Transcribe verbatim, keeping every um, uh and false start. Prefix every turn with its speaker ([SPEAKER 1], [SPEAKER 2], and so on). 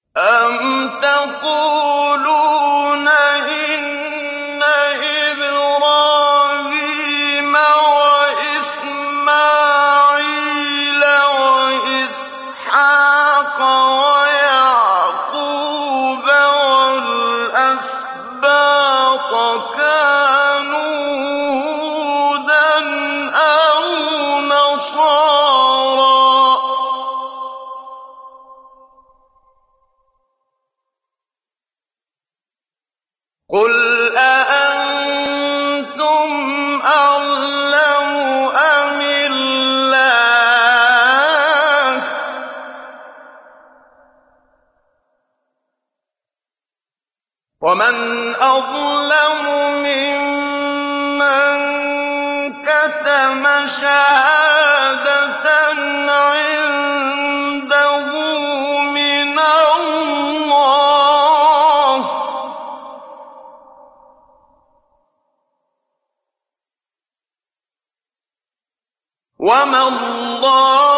[SPEAKER 1] أَمْ تَقُولُونَ إِنَّ إِبْرَاهِيمَ وَإِسْمَاعِيلَ وَإِسْحَاقَ وَيَعْقُوبَ وَالْأَسْبَاطَ كَانُوا هُودًا أَوْ نَصَارَىٰ ۗ قُلْ أَأَنتُمْ أَعْلَمُ أَمِ اللَّهُ ۗ وَمَنْ أَظْلَمُ مِمَّن كَتَمَ شَهَادَةً عِندَهُ مِنَ اللَّهِ ۗ وَمَا اللَّهُ